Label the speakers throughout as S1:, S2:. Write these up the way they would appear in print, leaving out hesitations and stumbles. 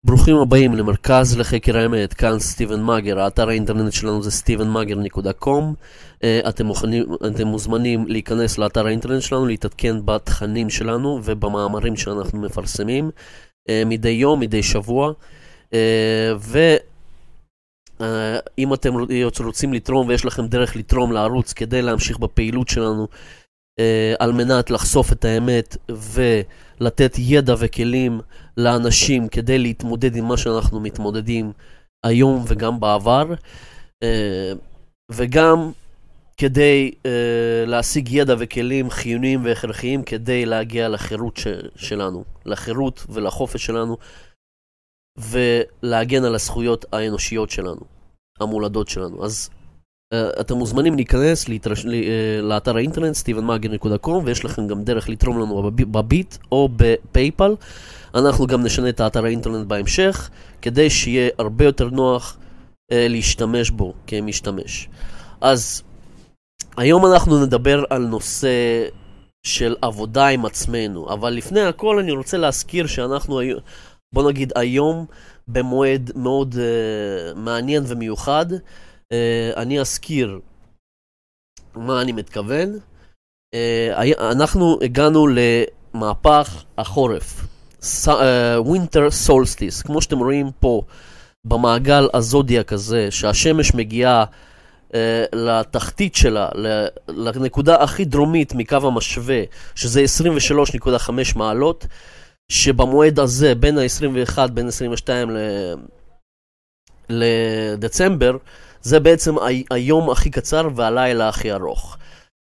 S1: ברוכים הבאים למרכז לחקר האמת, כאן סטיבן מאגר, האתר האינטרנט שלנו זה stevenmager.com. אתם מוזמנים להיכנס לאתר האינטרנט שלנו, להתעדכן בתכנים שלנו ובמאמרים שאנחנו מפרסמים מדי יום, מדי שבוע. ואם אתם רוצים לתרום ויש לכם דרך לתרום לערוץ כדי להמשיך בפעילות שלנו, על מנת לחשוף את האמת ולתת ידע וכלים לאנשים כדי להתמודד עם מה שאנחנו מתמודדים היום וגם בעבר, וגם כדי להשיג ידע וכלים חיוניים והכרחיים כדי להגיע לחירות שלנו, לחירות ולחופש שלנו, ולהגן על הזכויות האנושיות שלנו, המולדות שלנו. אז אתם מוזמנים להיכנס לאתר האינטרנט stevenmager.com, ויש לכם גם דרך לתרום לנו בביט או בפייפל. אנחנו גם נשנה את האתר האינטרנט בהמשך כדי שיהיה הרבה יותר נוח להשתמש בו כמשתמש. אז היום אנחנו נדבר על נושא של עבודה עם עצמנו, אבל לפני הכל אני רוצה להזכיר שאנחנו בוא נגיד היום במועד מאוד מעניין ומיוחד. אני אזכיר מה אני מתכוון. אנחנו הגענו למהפך החורף, Winter Solstice, כמו שאתם רואים פה במעגל הזודיאק הזה, שהשמש מגיעה לתחתית שלה, לנקודה הכי דרומית מקו המשווה, שזה 23.5 מעלות, שבמועד הזה, בין ה-21, בין 22 לדצמבר, זה בעצם היום הכי קצר והלילה הכי ארוך.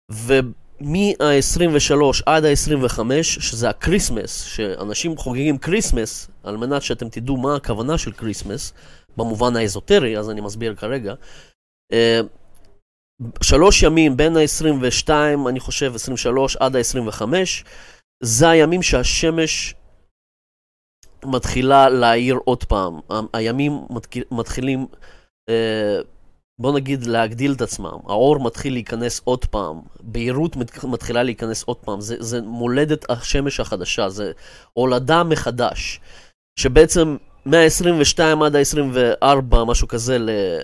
S1: ומה-23 עד ה-25, שזה הקריסמס, שאנשים חוגגים קריסמס, על מנת שאתם תדעו מה הכוונה של קריסמס, במובן האזוטרי, אז אני מסביר כרגע. 3 ימים בין ה-22, אני חושב 23 עד ה-25, זה הימים שהשמש מתחילה להאיר עוד פעם. הימים מתחילים, בוא נגיד, להגדיל את עצמם. האור מתחיל להיכנס עוד פעם. בהירות מתחילה להיכנס עוד פעם. זה מולדת השמש החדשה. זה הולדה מחדש. שבעצם מה-22 עד ה-24, משהו כזה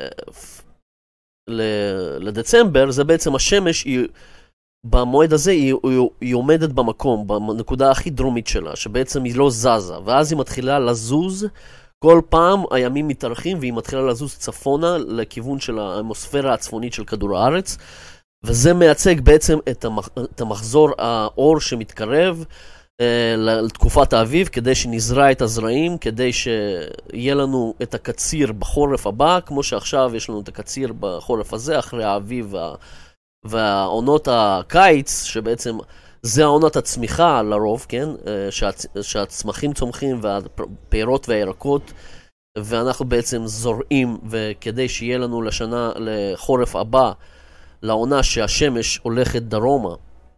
S1: לדצמבר, זה בעצם השמש, במועד הזה היא עומדת במקום, בנקודה הכי דרומית שלה, שבעצם היא לא זזה. ואז היא מתחילה לזוז. כל פעם הימים מתארכים והיא מתחילה לזוז צפונה לכיוון של האטמוספירה הצפונית של כדור הארץ, וזה מייצג בעצם את המחזור האור שמתקרב לתקופת האביב, כדי שנזרע את הזרעים, כדי שיהיה לנו את הקציר בחורף הבא, כמו שעכשיו יש לנו את הקציר בחורף הזה, אחרי האביב והעונות הקיץ, שבעצם זה העונת הצמיחה לרוב, כן? שהצמחים צומחים והפירות והירקות, ואנחנו בעצם זורעים, וכדי שיהיה לנו לחורף הבא, לעונה שהשמש הולכת דרומה,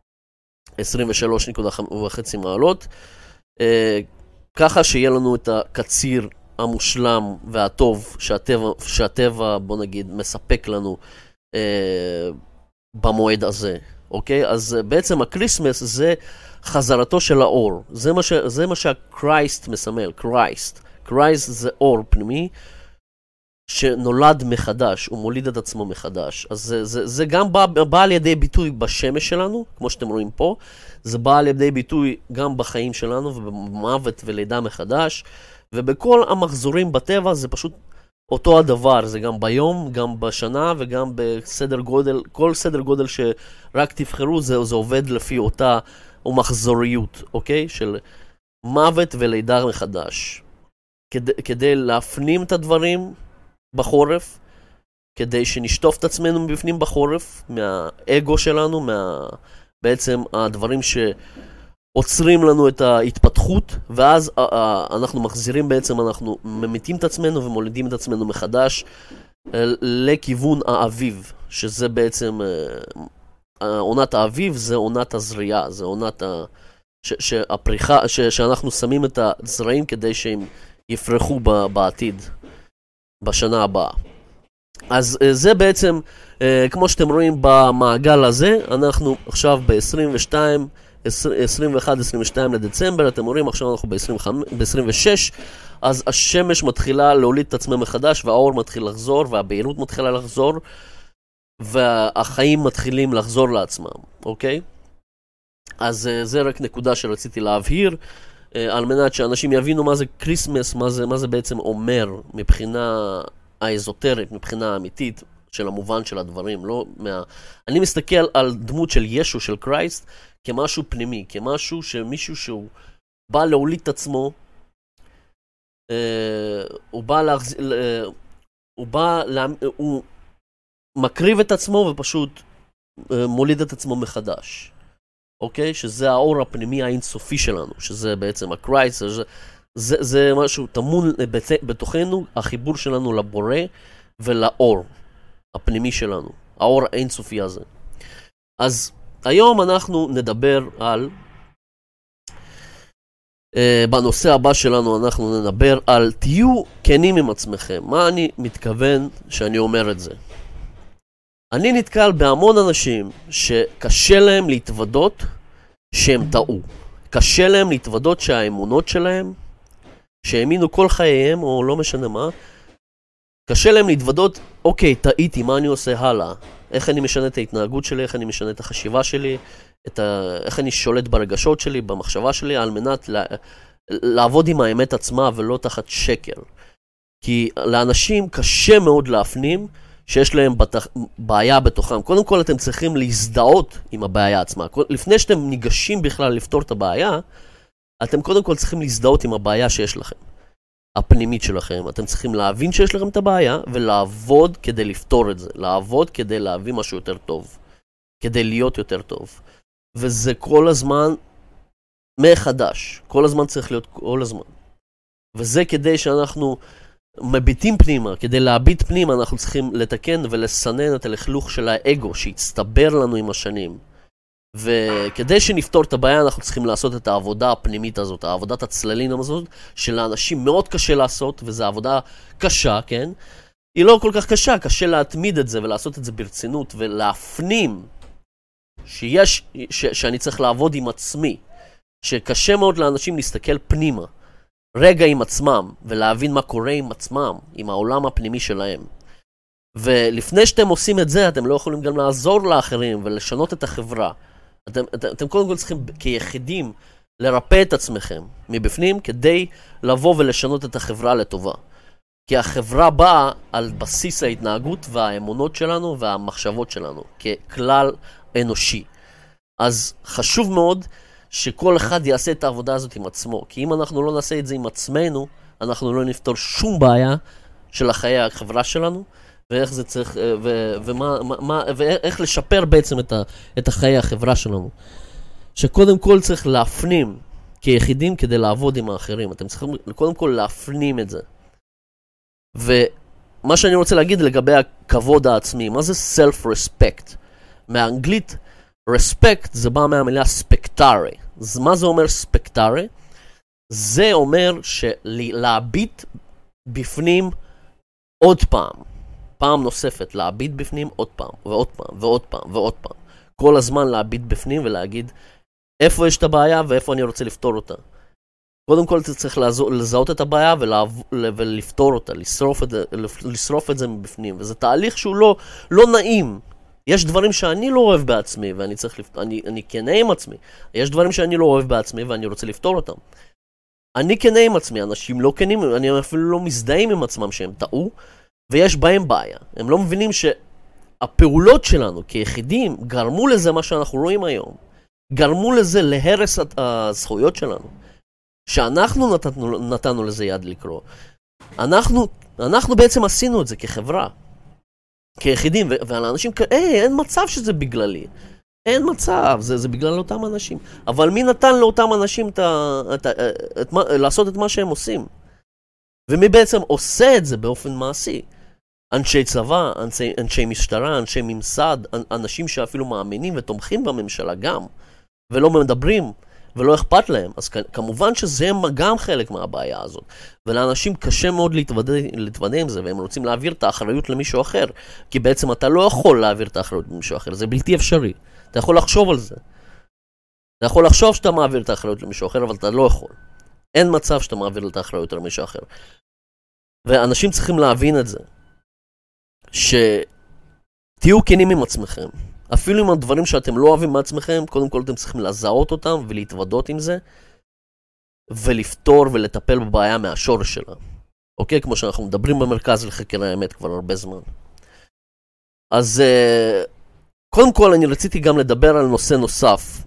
S1: 23.5 מעלות, ככה שיהיה לנו את הקציר המושלם והטוב שהטבע בוא נגיד מספק לנו במועד הזה. אוקיי? אז בעצם הקריסמס זה חזרתו של האור. זה מה שהקרייסט מסמל, קרייסט. קרייסט זה אור פנימי שנולד מחדש, הוא מוליד את עצמו מחדש. אז זה גם בא על ידי ביטוי בשמש שלנו, כמו שאתם רואים פה. זה בא על ידי ביטוי גם בחיים שלנו, ובמוות ולידה מחדש. ובכל המחזורים בטבע זה פשוט אותו הדבר, זה גם ביום, גם בשנה וגם בסדר גודל, כל סדר גודל שרק תבחרו, זה עובד לפי אותה מחזוריות, אוקיי? של מוות ולידה מחדש. כדי להפנים את הדברים בחורף, כדי שנשטוף את עצמנו מבפנים בחורף, מהאגו שלנו, בעצם הדברים שעוצרים לנו את ההתפתחות, ואז אנחנו מחזירים בעצם, אנחנו ממיתים את עצמנו ומולידים את עצמנו מחדש לכיוון האביב, שזה בעצם עונת האביב, זה עונת הזריעה, זה עונת הפריחה, שאנחנו שמים את הזרעים כדי שהם יפרחו בעתיד, בשנה הבאה. אז זה בעצם, כמו שאתם רואים במעגל הזה, אנחנו עכשיו ב-22, 21-22 לדצמבר, אתם רואים עכשיו אנחנו ב-26, אז השמש מתחילה להוליד את עצמה מחדש, והאור מתחיל לחזור, והבהירות מתחילה לחזור, והחיים מתחילים לחזור לעצמם, אוקיי? אז זה רק נקודה שרציתי להבהיר, על מנת שאנשים יבינו מה זה קריסמס, מה זה בעצם אומר מבחינה האזוטרית, מבחינה האמיתית של המובן של הדברים. אני מסתכל על דמות של ישו, של קרייסט, כמשהו פנימי, כמשהו שמישהו שהוא בא להוליד את עצמו, הוא מקריב את עצמו ופשוט מוליד את עצמו מחדש. אוקיי? שזה האור הפנימי האינסופי שלנו, שזה בעצם הקרייסט, זה משהו טמון בתוכנו, החיבור שלנו לבורא ולאור הפנימי שלנו, האור האינסופי הזה. אז היום אנחנו נדבר על, בנושא הבא שלנו אנחנו נדבר על תהיו כנים עם עצמכם. מה אני מתכוון שאני אומר את זה? אני נתקל בהמון אנשים שקשה להם להתוודות שהם טעו. קשה להם להתוודות שהאמונות שלהם, שהאמינו כל חייהם או לא משנה מה, קשה להם להתוודות, אוקיי, טעיתי, מה אני עושה הלאה? איך אני משנה את ההתנהגות שלי, איך אני משנה את החשיבה שלי, איך אני שולט ברגשות שלי, במחשבה שלי, על מנת לעבוד עם האמת עצמה ולא תחת שקר. כי לאנשים קשה מאוד להפנים שיש להם בעיה בתוכם. קודם כל אתם צריכים להזדהות עם הבעיה עצמה. לפני שאתם ניגשים בכלל לפתור את הבעיה, אתם קודם כל צריכים להזדהות עם הבעיה שיש לכם. הפנימית שלכם. אתם צריכים להבין שיש לכם את הבעיה ולעבוד כדי לפתור את זה. לעבוד כדי להביא משהו יותר טוב. כדי להיות יותר טוב. וזה כל הזמן מחדש. כל הזמן צריך להיות כל הזמן. וזה כדי שאנחנו מביטים פנימה. כדי להביט פנימה אנחנו צריכים לתקן ולסנן את הלכלוך של האגו שהצטבר לנו עם השנים. וכדי שנפתור את הבעיה אנחנו צריכים לעשות את העבודה הפנימית הזאת, העבודת הצללים הזאת, שלאנשים מאוד קשה לעשות, וזו עבודה קשה, כן? היא לא כל כך קשה, קשה להתמיד את זה ולעשות את זה ברצינות ולהפנים שאני צריך לעבוד עם עצמי, שקשה מאוד לאנשים להסתכל פנימה, רגע עם עצמם, ולהבין מה קורה עם עצמם, עם העולם הפנימי שלהם. ולפני שאתם עושים את זה, אתם לא יכולים גם לעזור לאחרים ולשנות את החברה. אתם קודם כל צריכים כיחידים לרפא את עצמכם מבפנים כדי לבוא ולשנות את החברה לטובה. כי החברה באה על בסיס ההתנהגות והאמונות שלנו והמחשבות שלנו ככלל אנושי. אז חשוב מאוד שכל אחד יעשה את העבודה הזאת עם עצמו. כי אם אנחנו לא נעשה את זה עם עצמנו, אנחנו לא נפתור שום בעיה של החיי החברה שלנו. ואיך זה צריך, ואיך לשפר בעצם את החיי החברה שלנו. שקודם כל צריך להפנים כיחידים כדי לעבוד עם האחרים. אתם צריכים קודם כל להפנים את זה. ומה שאני רוצה להגיד לגבי הכבוד העצמי, מה זה self-respect? מהאנגלית, respect זה בא מהמילה ספקטרי. אז מה זה אומר ספקטרי? זה אומר להביט בפנים עוד פעם נוספת, להביט בפנים עוד פעם, ועוד פעם, ועוד פעם, ועוד פעם. כל הזמן להביט בפנים ולהגיד איפה יש את הבעיה ואיפה אני רוצה לפתור אותה. קודם כל צריך לזהות את הבעיה ולפתור אותה, לשרוף את זה מבפנים. וזה תהליך שהוא לא נעים. יש דברים שאני לא אוהב בעצמי ואני צריך אני כנה עם עצמי. יש דברים שאני לא אוהב בעצמי ואני רוצה לפתור אותם. אני כנה עם עצמי, אנשים לא כנים, אני אפילו לא מזדהים עם עצמם שהם טעו. ויש בהם בעיה. הם לא מבינים שהפעולות שלנו כיחידים גרמו לזה מה שאנחנו רואים היום. גרמו לזה להרס הזכויות שלנו. שאנחנו נתנו לזה יד לקרוא. אנחנו בעצם עשינו את זה כחברה. כיחידים. והאנשים אין מצב שזה בגללי. אין מצב. זה בגלל אותם אנשים. אבל מי נתן לאותם אנשים לעשות את מה שהם עושים? ומי בעצם עושה את זה באופן מעשי? אנשי צבא, אנשי משטרה, אנשי ממסד, אנשים שאפילו מאמינים ותומכים בממשלה גם, ולא מדברים, ולא אכפת להם. אז כמובן שזה גם חלק מהבעיה הזאת. ולאנשים קשה מאוד להתוודע עם זה, והם רוצים להעביר את האחריות למישהו אחר, כי בעצם אתה לא יכול להעביר את האחריות למישהו אחר, זה בלתי אפשרי. אתה יכול לחשוב על זה. אתה יכול לחשוב שאתה מעביר את האחריות למישהו אחר, אבל אתה לא יכול. אין מצב שאתה מעביר את האחריות על מישהו אחר. ואנשים צריכים להבין את זה. שתהיו כנים עם עצמכם. אפילו עם הדברים שאתם לא אוהבים מעצמכם, קודם כל אתם צריכים לזהות אותם ולהתוודות עם זה, ולפתור ולטפל בבעיה מהשורש שלה. אוקיי? כמו שאנחנו מדברים במרכז לחקר האמת כבר הרבה זמן. אז קודם כל אני רציתי גם לדבר על נושא נוסף.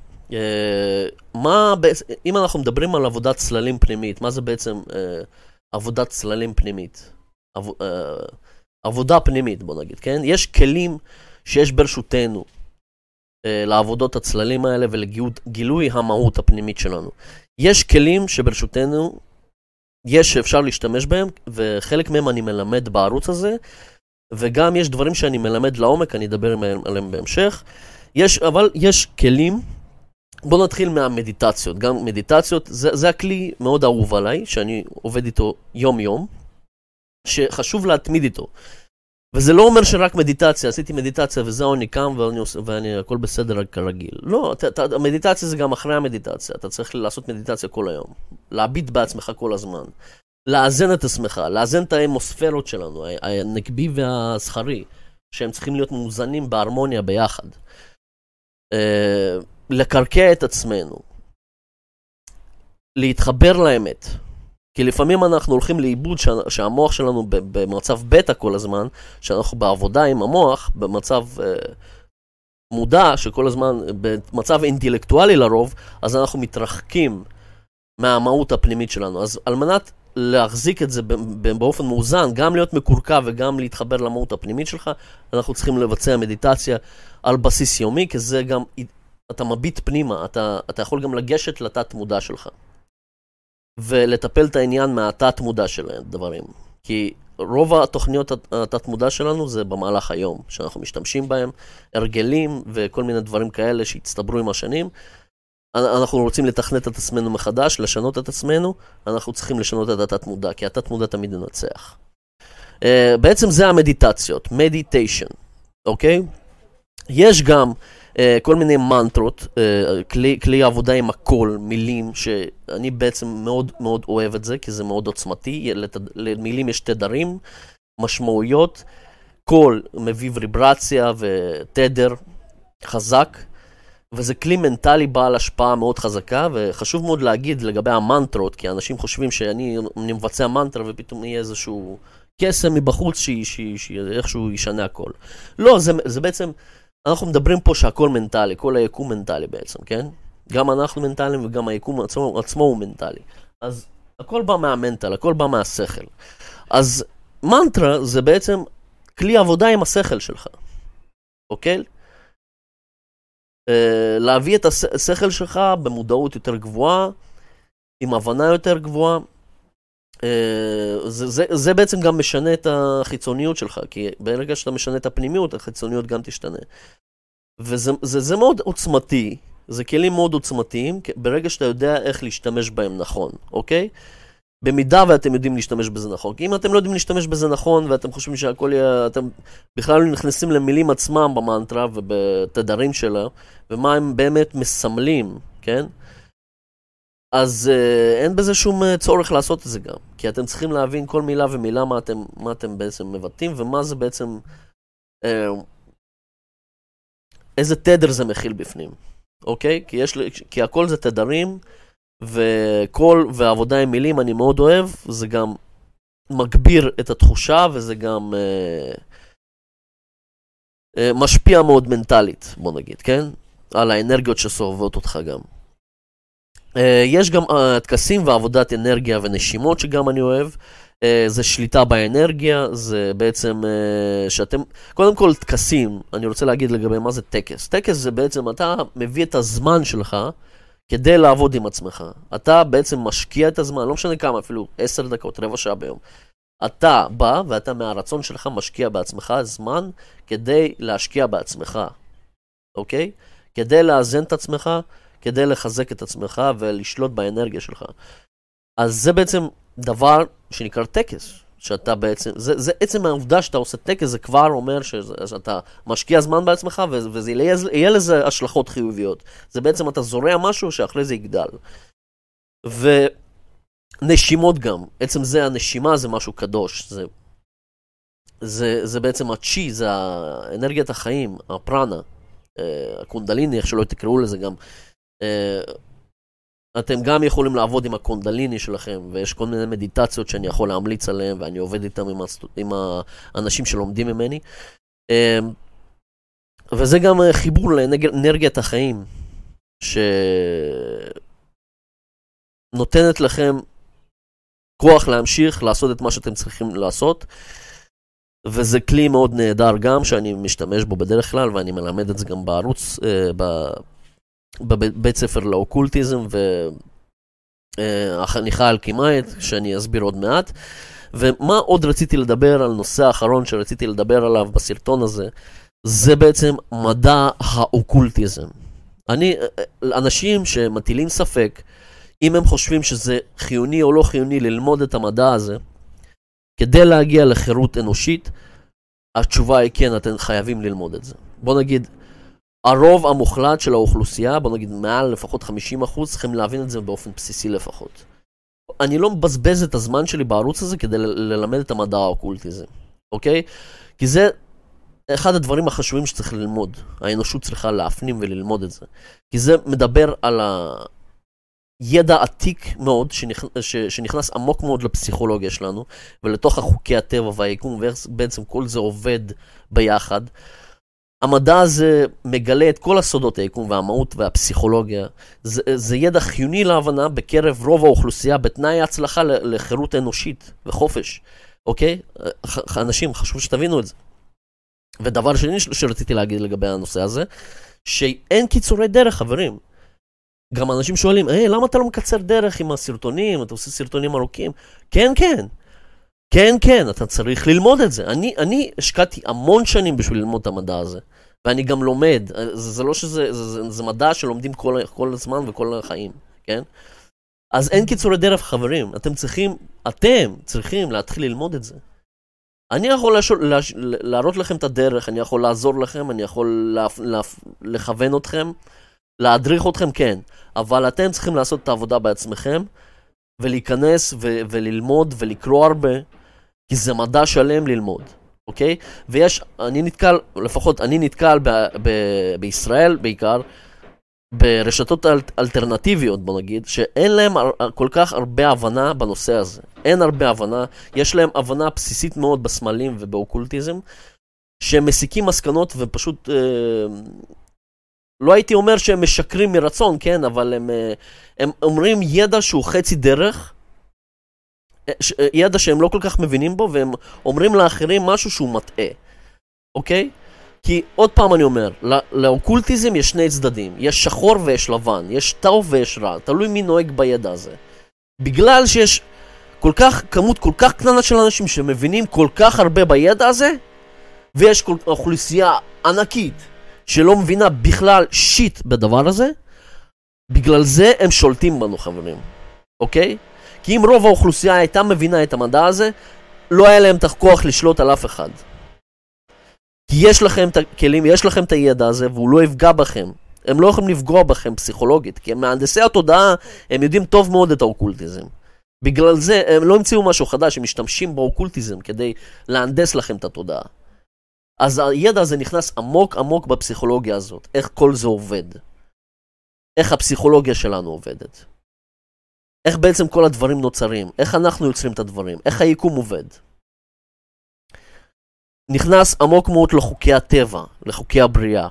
S1: אם אנחנו מדברים על עבודת צללים פנימית, מה זה בעצם עבודת צללים פנימית? עבודה פנימית, בוא נגיד, כן? יש כלים שיש ברשותנו לעבודות הצללים האלה ולגילוי המהות הפנימית שלנו. יש כלים שברשותנו יש שאפשר להשתמש בהם, וחלק מהם אני מלמד בערוץ הזה, וגם יש דברים שאני מלמד לעומק, אני אדבר עליהם בהמשך. אבל יש כלים, בואו נתחיל מהמדיטציות. גם מדיטציות, זה הכלי מאוד אהוב עליי, שאני עובד איתו יום יום, שחשוב להתמיד איתו. וזה לא אומר שרק מדיטציה, עשיתי מדיטציה וזהו, אני קם ואני הכל בסדר כרגיל. לא, המדיטציה זה גם אחרי המדיטציה, אתה צריך לעשות מדיטציה כל היום. להביט בעצמך כל הזמן. לאזן את עצמך, לאזן את האמוספרות שלנו, הנקבי והזכרי, שהם צריכים להיות מאוזנים בהרמוניה ביחד. לקרקע את עצמנו. להתחבר לאמת. כי לפעמים אנחנו הולכים לאיבוד שהמוח שלנו במצב בטא כל הזמן, שאנחנו בעבודה עם המוח, במצב מודע, שכל הזמן, במצב אינטלקטואלי לרוב, אז אנחנו מתרחקים מהמהות הפנימית שלנו. אז על מנת להחזיק את זה באופן מאוזן, גם להיות מקורקע וגם להתחבר למהות הפנימית שלך, אנחנו צריכים לבצע מדיטציה על בסיס יומי, כי זה גם, אתה מביט פנימה, אתה יכול גם לגשת לתת מודע שלך. ולטפל את העניין מהתת מודע של הדברים. כי רוב התוכניות התת מודע שלנו זה במהלך היום, שאנחנו משתמשים בהם, הרגלים וכל מיני דברים כאלה שהצטברו עם השנים. אנחנו רוצים לתכנת את עצמנו מחדש, לשנות את עצמנו, אנחנו צריכים לשנות את התת מודע, כי התת מודע תמיד ינצח. בעצם זה המדיטציות, meditation, אוקיי? יש גם כל מיני מנטרות, כלי עבודה עם הכל, מילים, שאני בעצם מאוד מאוד אוהב את זה, כי זה מאוד עוצמתי, למילים יש תדרים, משמעויות, קול מביא ויברציה ותדר חזק, וזה כלי מנטלי בעל השפעה מאוד חזקה, וחשוב מאוד להגיד לגבי המנטרות, כי אנשים חושבים שאני מבצע מנטרה ופתאום יהיה איזשהו קסם מבחוץ שאיכשהו ישנה הכל. לא, זה בעצם, אנחנו מדברים פה שהכל מנטלי, כל היקום מנטלי בעצם, כן? גם אנחנו מנטליים וגם היקום עצמו הוא מנטלי. אז הכל בא מהמנטל, הכל בא מהשכל. אז מנטרה זה בעצם כלי עבודה עם השכל שלך, אוקיי? להביא את השכל שלך במודעות יותר גבוהה, עם הבנה יותר גבוהה. זה בעצם גם משנה את החיצוניות שלך, כי ברגע שאתה משנה את הפנימיות, החיצוניות גם תשתנה. וזה מאוד עוצמתי, זה כלים מאוד עוצמתיים, ברגע שאתה יודע איך להשתמש בהם נכון, אוקיי? במידה ואתם יודעים להשתמש בזה נכון. כי אם אתם לא יודעים להשתמש בזה נכון, ואתם חושבים שהכל יהיה, אתם בכלל נכנסים למילים עצמם במנטרה ובתדרים שלה, ומה הם באמת מסמלים, כן? אז אין בזה שום צורך לעשות את זה גם. כי אתם צריכים להבין כל מילה ומילה מה אתם בעצם מבטאים, ומה זה בעצם, איזה תדר זה מכיל בפנים, אוקיי? כי הכל זה תדרים, וקול ועבודה עם מילים אני מאוד אוהב, זה גם מגביר את התחושה, וזה גם משפיע מאוד מנטלית, בוא נגיד, כן? על האנרגיות שסובבות אותך גם. יש גם תקסים ועבודת אנרגיה ונשימות שגם אני אוהב. זה שליטה באנרגיה, זה בעצם שאתם, קודם כל תקסים, אני רוצה להגיד לגבי מה זה טקס. טקס זה בעצם, אתה מביא את הזמן שלך כדי לעבוד עם עצמך. אתה בעצם משקיע את הזמן, לא משנה כמה, אפילו 10 דקות, רבע שעה ביום. אתה בא ואתה מהרצון שלך משקיע בעצמך זמן כדי להשקיע בעצמך, אוקיי? כדי לאזן את עצמך, כדי לחזק את עצמך ולשלוט באנרגיה שלך. אז זה בעצם דבר שנקרא טקס, שאתה בעצם, זה עצם העובדה שאתה עושה טקס, זה כבר אומר שאתה משקיע זמן בעצמך, וזה יהיה לזה השלכות חיוביות. זה בעצם אתה זורע משהו שאחרי זה יגדל. נשימות גם, עצם זה הנשימה זה משהו קדוש, זה בעצם הצ'י, זה אנרגיית החיים, הפרנה, הקונדליני, איך שלא תקראו לזה גם. אתם גם יכולים לעבוד עם הקונדליני שלכם, ויש כל מיני מדיטציות שאני יכול להמליץ עליהן, ואני עובד איתם עם האנשים שלומדים ממני. וזה גם חיבור לאנרגיית החיים, שנותנת לכם כוח להמשיך לעשות את מה שאתם צריכים לעשות, וזה כלי מאוד נהדר גם, שאני משתמש בו בדרך כלל, ואני מלמד את זה גם בערוץ, בבית ספר לאוקולטיזם, והחניכה האלכימאית, שאני אסביר עוד מעט. ומה עוד רציתי לדבר על נושא האחרון שרציתי לדבר עליו בסרטון הזה, זה בעצם מדע האוקולטיזם. אנשים שמטילים ספק, אם הם חושבים שזה חיוני או לא חיוני ללמוד את המדע הזה, כדי להגיע לחירות אנושית, התשובה היא כן, אתם חייבים ללמוד את זה. בוא נגיד, הרוב המוחלט של האוכלוסייה, בוא נגיד מעל לפחות 50%, צריכים להבין את זה באופן בסיסי לפחות. אני לא מבזבז את הזמן שלי בערוץ הזה כדי ללמד את המדע האוקולטיזם, אוקיי? כי זה אחד הדברים החשובים שצריך ללמוד. האנושות צריכה להפנים וללמוד את זה. כי זה מדבר על הידע עתיק מאוד שנכנס עמוק מאוד לפסיכולוגיה שלנו, ולתוך החוקי הטבע והיקום, ואיך בעצם כל זה עובד ביחד. המדע הזה מגלה את כל הסודות היקום והמהות והפסיכולוגיה. זה ידע חיוני להבנה בקרב רוב האוכלוסייה, בתנאי הצלחה לחירות אנושית וחופש. אוקיי? אנשים, חשוב שתבינו את זה. ודבר שני שרציתי להגיד לגבי הנושא הזה, שאין קיצורי דרך, חברים. גם אנשים שואלים, למה אתה לא מקצר דרך עם הסרטונים? אתה עושה סרטונים ארוכים? כן, כן. כן, כן, אתה צריך ללמוד את זה. אני השקעתי המון שנים בשביל ללמוד את המדע הזה. ואני גם לומד. זה לא זה מדע שלומדים כל הזמן וכל החיים, כן? אז אין קיצורי דרך, חברים. אתם צריכים להתחיל ללמוד את זה. אני יכול להראות לכם את הדרך, אני יכול לעזור לכם, אני יכול לכוון אתכם, להדריך אתכם, כן. אבל אתם צריכים לעשות את העבודה בעצמכם, ולהיכנס וללמוד ולקרוא הרבה, כי זה מדע שלם ללמוד, אוקיי? לפחות אני נתקל בישראל בעיקר, ברשתות אלטרנטיביות, בוא נגיד, שאין להם כל כך הרבה הבנה בנושא הזה. אין הרבה הבנה, יש להם הבנה בסיסית מאוד בסמלים ובאוקולטיזם, שהם מסיקים מסקנות ופשוט, לא הייתי אומר שהם משקרים מרצון, כן? אבל הם אומרים ידע שהוא חצי דרך, ידע שהם לא כל כך מבינים בו, והם אומרים לאחרים משהו שהוא מטעה, אוקיי? כי עוד פעם אני אומר, לאוקולטיזם יש שני צדדים, יש שחור ויש לבן, יש טוב ויש רע, תלוי מי נוהג בידע הזה. בגלל שיש כמות כל כך קטנה של אנשים שמבינים כל כך הרבה בידע הזה, ויש אוכלוסייה ענקית שלא מבינה בכלל שיט בדבר הזה, בגלל זה הם שולטים בנו, חברים, אוקיי? כי אם רוב האוכלוסייה הייתה מבינה את המדע הזה, לא היה להם את הכוח לשלוט על אף אחד. כי יש לכם את הכלים, יש לכם את הידע הזה, והוא לא יפגע בכם. הם לא יכולים לפגוע בכם פסיכולוגית, כי מהנדסי התודעה, הם יודעים טוב מאוד את האוקולטיזם. בגלל זה, הם לא המציאו משהו חדש, הם משתמשים באוקולטיזם כדי להנדס לכם את התודעה. אז הידע הזה נכנס עמוק עמוק בפסיכולוגיה הזאת. איך כל זה עובד. איך הפסיכולוגיה שלנו עובדת. איך בעצם כל הדברים נוצרים. איך אנחנו יוצרים את הדברים. איך היקום עובד. נכנס עמוק מאוד לחוקי הטבע, לחוקי הבריאה.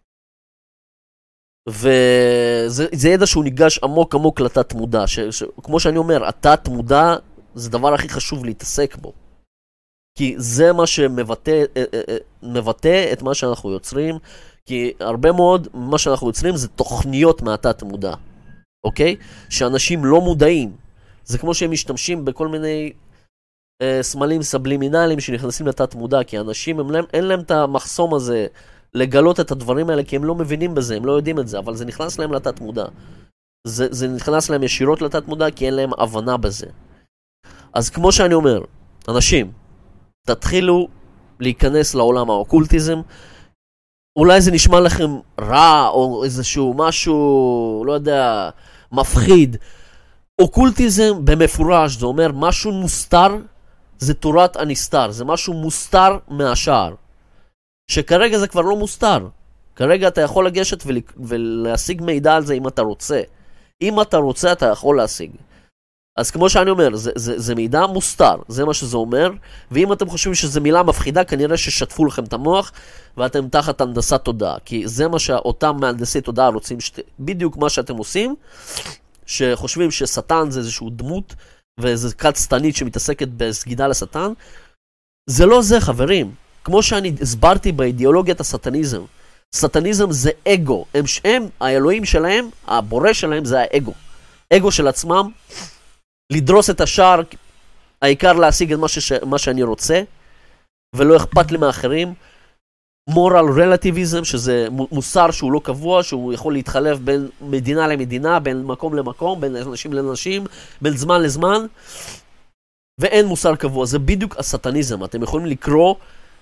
S1: וזה ידע שהוא ניגש עמוק עמוק לתת מודע. כמו שאני אומר, התת מודע זה הדבר הכי חשוב להתעסק בו. כי זה מה שמבטא את מה שאנחנו יוצרים, כי הרבה מאוד מה שאנחנו יוצרים זה תוכניות מהתת מודע, אוקיי? שאנשים לא מודעים. זה כמו שהם משתמשים בכל מיני סמלים סבלימינליים שנכנסים לתת מודע, כי אנשים אין להם את המחסום הזה לגלות את הדברים האלה, כי הם לא מבינים בזה, הם לא יודעים את זה, אבל זה נכנס להם לתת מודע. זה נכנס להם ישירות לתת מודע, כי אין להם הבנה בזה. אז כמו שאני אומר, אנשים, תתחילו להיכנס לעולם האוקולטיזם. אולי זה נשמע לכם רע, או איזשהו משהו, לא יודע, מפחיד. אוקולטיזם במפורש, זה אומר משהו מוסתר, זה תורת הנסתר, זה משהו מוסתר מהשאר. שכרגע זה כבר לא מוסתר. כרגע אתה יכול לגשת ולהשיג מידע על זה אם אתה רוצה. אם אתה רוצה, אתה יכול להשיג. אז כמו שאני אומר, זה מידע מוסתר, זה מה שזה אומר, ואם אתם חושבים שזו מילה מפחידה, כנראה ששטפו לכם את המוח, ואתם תחת הנדסת תודעה, כי זה מה שאותם מהנדסי תודעה רוצים, בדיוק מה שאתם עושים, שחושבים ששטן זה איזשהו דמות, ואיזו כת שטנית שמתעסקת בסגידה לשטן, זה לא זה, חברים. כמו שאני הסברתי באידיאולוגיית הסטניזם, סטניזם זה אגו, הם האלוהים שלהם, הבורא שלהם זה האגו. אגו של עצמם, לדרוס את השאר, העיקר להשיג את מה שאני רוצה, ולא אכפת לי מאחרים. moral relativism, שזה מוסר שהוא לא קבוע, שהוא יכול להתחלף בין מדינה למדינה, בין מקום למקום, בין אנשים לאנשים, בין זמן לזמן, ואין מוסר קבוע. זה בדיוק הסטניזם. אתם יכולים לקרוא,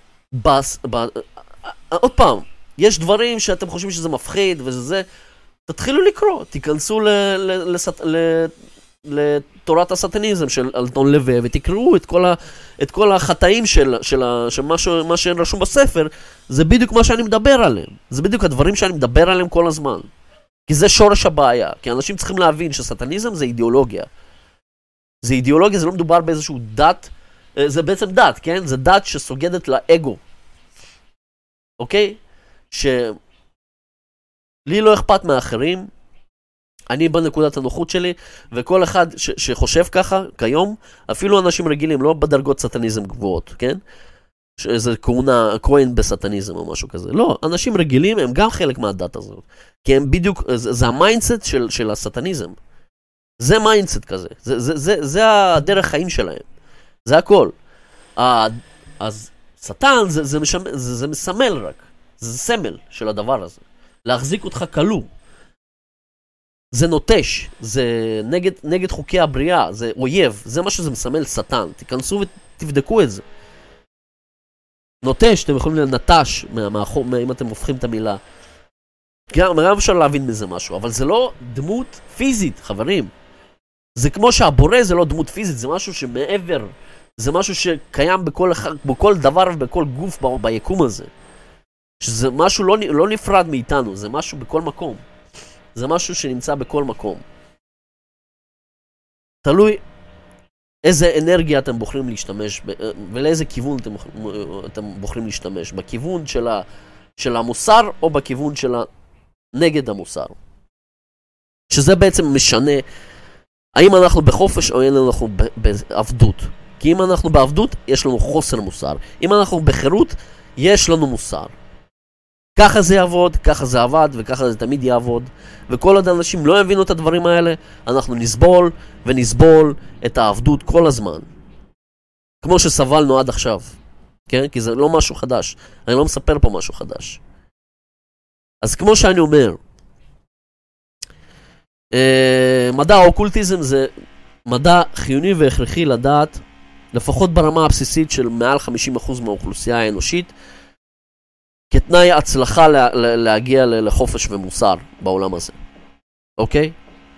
S1: עוד פעם, יש דברים שאתם חושבים שזה מפחיד וזה, תתחילו לקרוא, תיכנסו לתורת הסטניזם של אלטון לוי, ותקראו את כל החטאים של מה שרשום בספר, זה בדיוק מה שאני מדבר עליהם. זה בדיוק הדברים שאני מדבר עליהם כל הזמן. כי זה שורש הבעיה. כי אנשים צריכים להבין שסטניזם זה אידיאולוגיה. זה אידיאולוגיה, זה לא מדובר באיזשהו דת, זה בעצם דת, כן? זה דת שסוגדת לאגו. אוקיי? שלי לא אכפת מאחרים, אני בנקודת הנוחות שלי, וכל אחד שחושב ככה, כיום, אפילו אנשים רגילים, לא בדרגות סטניזם גבוהות, כן? שזה כהן בסטניזם או משהו כזה. לא, אנשים רגילים הם גם חלק מהדת הזאת. כי הם בדיוק, זה המיינדסט של הסטניזם. זה מיינדסט כזה. זה הדרך חיים שלהם. זה הכל. אז סטן זה מסמל רק. זה סמל של הדבר הזה. להחזיק אותך כלוא. זה נוטש, זה נגד חוקי הבריאה, זה אויב, זה מה שזה מסמל סטן. תיכנסו ותבדקו את זה. נוטש, אתם יכולים לנטש אם אתם הופכים את המילה. גם אפשר להבין מזה משהו, אבל זה לא דמות פיזית, חברים. זה כמו שהבורא זה לא דמות פיזית, זה משהו שמעבר, זה משהו שקיים בכל דבר ובכל גוף ביקום הזה. שזה משהו לא נפרד מאיתנו, זה משהו בכל מקום. זה משהו שנמצא בכל מקום. תלוי איזה אנרגיה אתם בוחרים להשתמש, ולאיזה כיוון אתם בוחרים להשתמש. בכיוון של המוסר או בכיוון של נגד המוסר. שזה בעצם משנה האם אנחנו בחופש או אנחנו בעבדות. כי אם אנחנו בעבדות, יש לנו חוסר מוסר. אם אנחנו בחירות, יש לנו מוסר. ככה זה יעבוד, ככה זה עבד, וככה זה תמיד יעבוד. וכל עוד האנשים לא יבינו את הדברים האלה, אנחנו נסבול ונסבול את העבדות כל הזמן. כמו שסבלנו עד עכשיו. כן? כי זה לא משהו חדש. אני לא מספר פה משהו חדש. אז כמו שאני אומר, מדע האוקולטיזם זה מדע חיוני והכרחי לדעת, לפחות ברמה הבסיסית של מעל 50% מהאוכלוסייה האנושית, כתנאי הצלחה להגיע לחופש ומוסר בעולם הזה. אוקיי?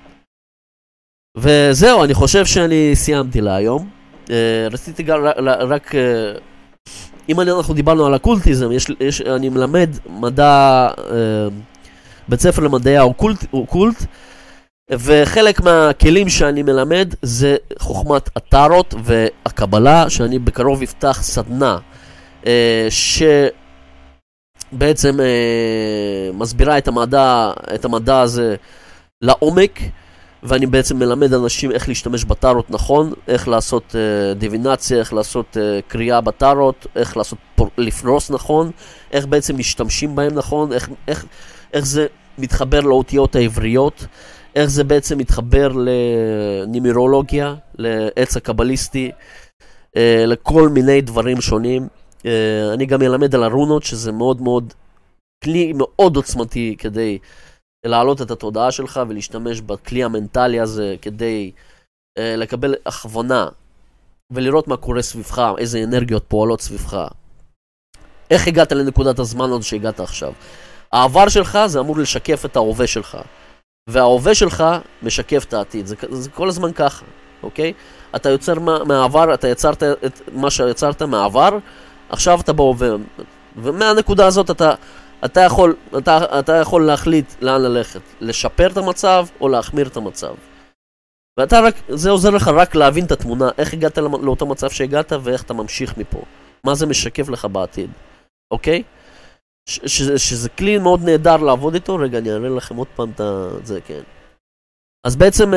S1: וזהו, אני חושב שאני סיימתי להיום. רציתי רק אם אנחנו דיברנו על אוקולטיזם, אני מלמד מדע, בית ספר למדעי האוקולט, וחלק מהכלים שאני מלמד זה חוכמת הטארוט והקבלה, שאני בקרוב אפתח סדנה שבעצם מסבירה את המדע הזה לעומק, ואני בעצם מלמד אנשים איך להשתמש בטארוט נכון, איך לעשות דיבינציה, איך לעשות קריאה בטארוט, איך לפרוס נכון, איך בעצם משתמשים בהם נכון, איך זה מתחבר לאותיות העבריות, איך זה בעצם מתחבר לנימרולוגיה, לעץ הקבליסטי, לכל מיני דברים שונים. אני גם אלמד על הרונות, שזה מאוד מאוד, כלי מאוד עוצמתי כדי להעלות את התודעה שלך ולהשתמש בכלי המנטלי הזה כדי לקבל הכוונה ולראות מה קורה סביבך, איזה אנרגיות פועלות סביבך. איך הגעת לנקודת הזמן עוד שהגעת עכשיו? העבר שלך זה אמור לשקף את ההווה שלך. וההווה שלך משקף את העתיד. זה כל הזמן ככה, אוקיי? אתה יוצר מהעבר, אתה יצרת את מה שיצרת מהעבר, עכשיו אתה בהווה. ומהנקודה הזאת אתה יכול להחליט לאן ללכת, לשפר את המצב או להחמיר את המצב. זה עוזר לך רק להבין את התמונה, איך הגעת לאותו מצב שהגעת ואיך אתה ממשיך מפה. מה זה משקף לך בעתיד, אוקיי? שזה כלי מאוד נהדר לעבוד איתו. רגע, אני אראה לכם עוד פעם את זה, כן. אז בעצם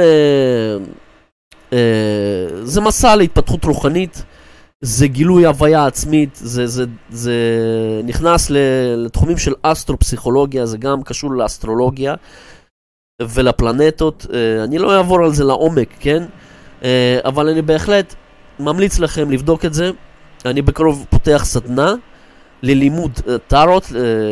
S1: זה מסע להתפתחות רוחנית, זה גילוי הוויה עצמית, זה נכנס לתחומים של אסטרופסיכולוגיה, זה גם קשור לאסטרולוגיה ולפלנטות. אני לא אעבור על זה לעומק, כן? אבל אני בהחלט ממליץ לכם לבדוק את זה. אני בקרוב פותח סדנה ללימוד טארוט,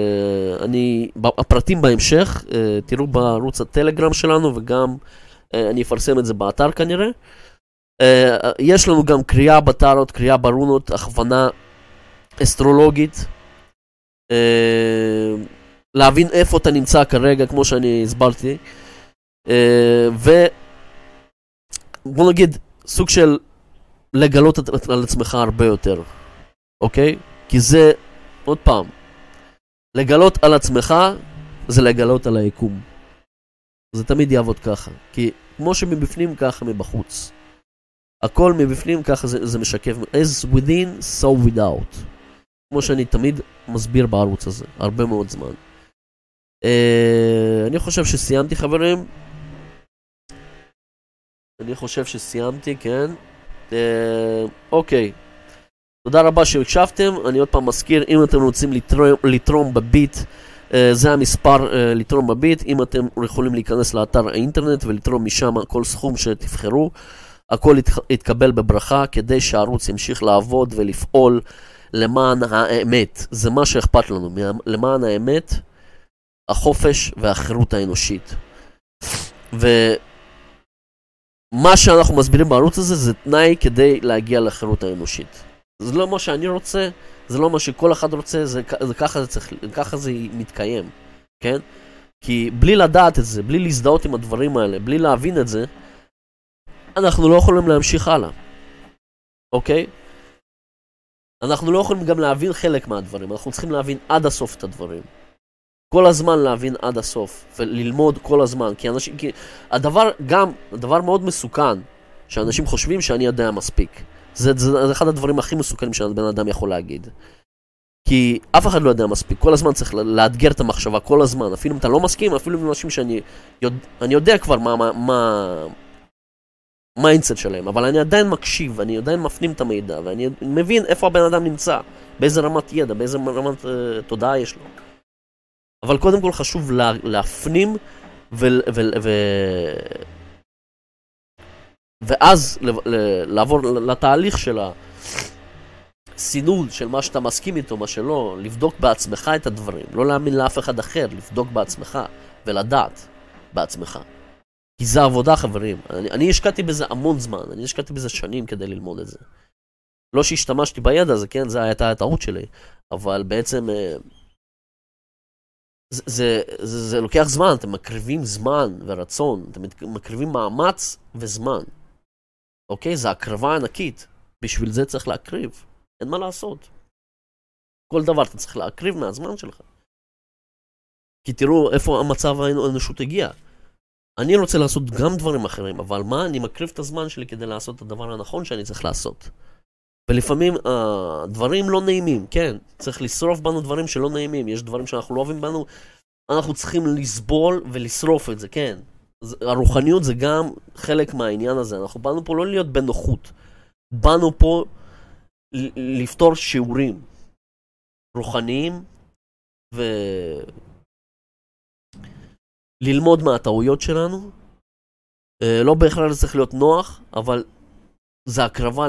S1: הפרטים בהמשך, תראו בערוץ הטלגרם שלנו, וגם אני אפרסם את זה באתר כנראה. יש לנו גם קריאה בטארוט, קריאה ברונות, הכוונה אסטרולוגית, להבין איפה אתה נמצא כרגע, כמו שאני הסברתי, ובוא נגיד סוג של לגלות על עצמך הרבה יותר, אוקיי? כי זה, עוד פעם, לגלות על עצמך זה לגלות על היקום. זה תמיד יעבוד ככה, כי כמו שמבפנים ככה מבחוץ. הכל מבפנים ככה זה משקף, as within so without, כמו שאני תמיד מסביר בערוץ הזה הרבה מאוד זמן. אני חושב שסיימתי, חברים. כן. אוקיי, תודה רבה שהקשבתם. אני עוד פעם מזכיר, אם אתם רוצים לתרום בביט, זה המספר לתרום בביט. אם אתם יכולים להיכנס לאתר האינטרנט ולתרום משם כל סכום שתבחרו, הכל יתקבל בברכה, כדי שהערוץ ימשיך לעבוד ולפעול למען האמת. זה מה שאכפת לנו, למען האמת, החופש והחירות האנושית. ומה שאנחנו מסבירים בערוץ הזה זה תנאי כדי להגיע לחירות האנושית. זה לא מה שאני רוצה, זה לא מה שכל אחד רוצה, ככה זה מתקיים, כן? כי בלי לדעת את זה, בלי להזדהות עם הדברים האלה, בלי להבין את זה, אנחנו לא יכולים להמשיך הלאה, אוקיי? אנחנו לא יכולים גם להבין חלק מהדברים, אנחנו צריכים להבין עד הסוף את הדברים. כל הזמן להבין עד הסוף, וללמוד כל הזמן, כי הדבר מאוד מסוכן, שאנשים חושבים שאני יודע מספיק. זה אחד הדברים הכי מסוכנים שבן אדם יכול להגיד. כי אף אחד לא יודע מספיק, כל הזמן צריך לאתגר את המחשבה, כל הזמן. אפילו אם אתה לא מסכים, אפילו עם אנשים שאני יודע כבר מה האינסט שלהם, אבל אני עדיין מקשיב, אני עדיין מפנים את המידע, ואני מבין איפה הבן אדם נמצא, באיזה רמת ידע, באיזה רמת תודעה יש לו. אבל קודם כל חשוב להפנים ואז לעבור לתהליך של הסינון של מה שאתה מסכים איתו, מה שלא, לבדוק בעצמך את הדברים, לא להאמין לאף אחד אחר, לבדוק בעצמך ולדעת בעצמך. כי זה עבודה, חברים. אני השקעתי בזה המון זמן, אני השקעתי בזה שנים כדי ללמוד את זה. לא שהשתמשתי בידע הזה, כן, זה הייתה הטעות שלי, אבל בעצם זה לוקח זמן, אתם מקריבים זמן ורצון, אתם מקריבים מאמץ וזמן. אוקיי? זה הקרבה ענקית. בשביל זה צריך להקריב. אין מה לעשות. כל דבר אתה צריך להקריב מהזמן שלך. כי תראו איפה המצב האנושות הגיע. אני רוצה לעשות גם דברים אחרים, אבל מה? אני מקריב את הזמן שלי כדי לעשות את הדבר הנכון שאני צריך לעשות. ולפעמים דברים לא נעימים, כן? צריך לשרוף בנו דברים שלא נעימים. יש דברים שאנחנו לא אוהבים בנו, אנחנו צריכים לסבול ולשרוף את זה, כן? הרוחניות זה גם חלק מהעניין הזה. אנחנו באנו פה לא להיות בנוחות. באנו פה לפתור שיעורים רוחניים וללמוד מהטעויות שלנו. לא בהכרח זה צריך להיות נוח, אבל זה הקרבה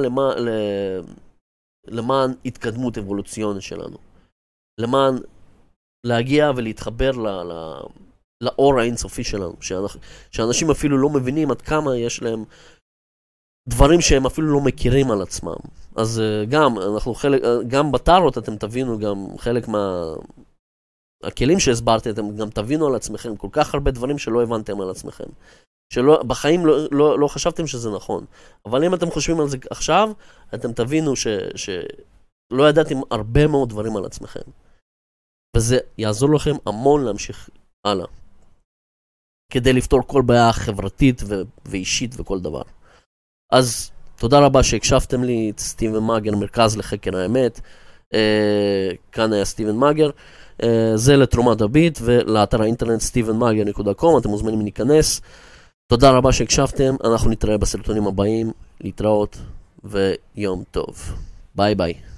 S1: למען התקדמות אבולוציונית שלנו. למען להגיע ולהתחבר לאור האינסופי שלנו. שאנשים אפילו לא מבינים עד כמה יש להם דברים שהם אפילו לא מכירים על עצמם. אז גם, גם בטארוט אתם תבינו גם חלק הכלים שהסברתי, אתם גם תבינו על עצמכם, כל כך הרבה דברים שלא הבנתם על עצמכם. שבחיים לא חשבתם שזה נכון. אבל אם אתם חושבים על זה עכשיו, אתם תבינו שלא ידעתם הרבה מאוד דברים על עצמכם. וזה יעזור לכם המון להמשיך הלאה. כדי לפתור כל בעיה חברתית ואישית וכל דבר. אז תודה רבה שהקשבתם לי, סטיבן מאגר, מרכז לחקר האמת. כאן היה סטיבן מאגר. זה לתרומת הביט ולאתר האינטרנט stevenmager.com, אתם מוזמנים להיכנס. תודה רבה שהקשבתם, אנחנו נתראה בסרטונים הבאים, להתראות ויום טוב. ביי ביי.